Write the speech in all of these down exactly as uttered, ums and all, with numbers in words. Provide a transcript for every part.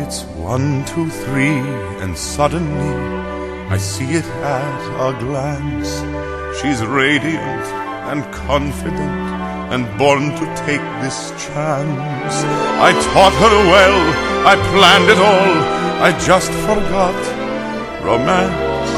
It's one, two, three, and suddenly I see it at a glance. She's radiant and confident and born to take this chance. I taught her well, I planned it all, I just forgot romance.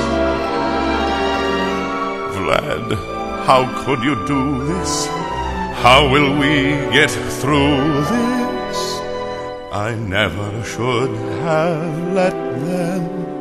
Vlad, how could you do this? How will we get through this? I never should have let them